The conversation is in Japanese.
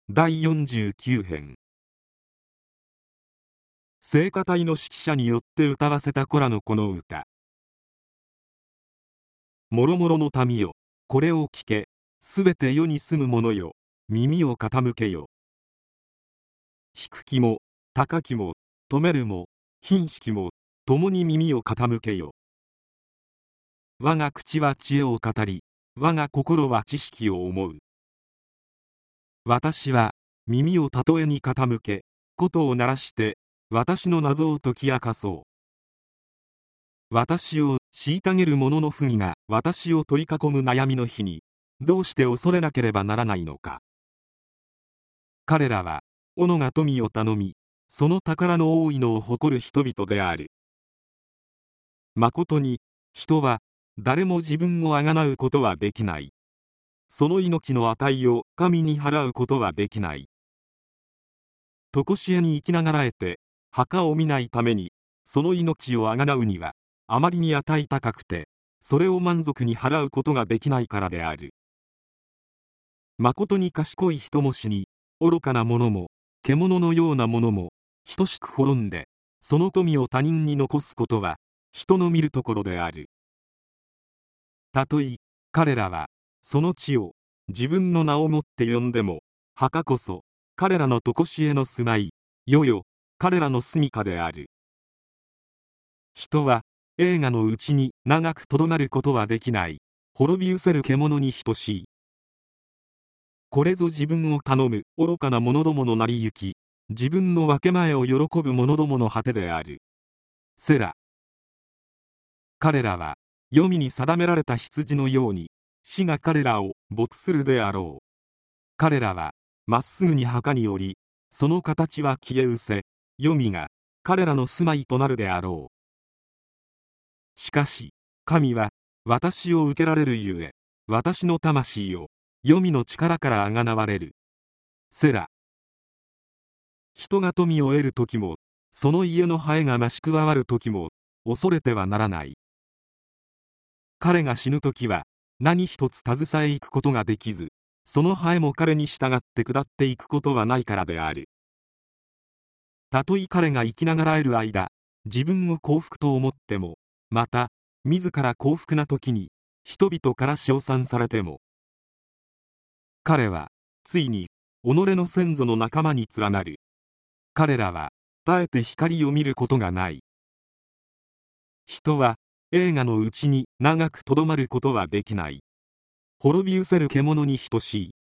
第49編。聖歌隊の指揮者によって歌わせたコラのこの歌。もろもろの民よ、これを聞け。すべて世に住む者よ、耳を傾けよ。低きも高きも富めるも貧しきも共に耳を傾けよ。我が口は知恵を語り、我が心は知識を思う。私は耳を例えに傾け、琴を鳴らして私の謎を解き明かそう。私を虐げる者の不義が私を取り囲む悩みの日に、どうして恐れなければならないのか。彼らは斧が富を頼み、その宝の多いのを誇る人々である。まことに人は誰も自分をあがなうことはできない。その命の値を神に払うことはできない。常しえに生きながらえて墓を見ないために、その命をあがなうにはあまりに値高くて、それを満足に払うことができないからである。まことに賢い人も死に、愚かな者も獣のようなものも等しく滅んで、その富を他人に残すことは人の見るところである。たとえ彼らはその地を自分の名をもって呼んでも、墓こそ彼らの常しえの住まい、世よ彼らの住処である。人は栄華のうちに長くとどまることはできない。滅び失せる獣に等しい。これぞ自分を頼む愚かな者どもの成り行き、自分の分け前を喜ぶ者どもの果てである。セラ。彼らは黄泉に定められた羊のように、死が彼らを没するであろう。彼らはまっすぐに墓に降り、その形は消え失せ、黄泉が彼らの住まいとなるであろう。しかし神は私を受けられるゆえ、私の魂を黄泉の力からあがなわれる。セラ。人が富を得る時も、その家のハエが増し加わる時も恐れてはならない。彼が死ぬ時は何一つ携えいくことができず、そのハエも彼に従って下っていくことはないからである。たとえ彼が生きながらえる間、自分を幸福と思っても、また自ら幸福な時に人々から称賛されても、彼はついに己の先祖の仲間に連なる。彼らは絶えて光を見ることがない。人は栄華のうちに長くとどまることはできない。滅び失せる獣に等しい。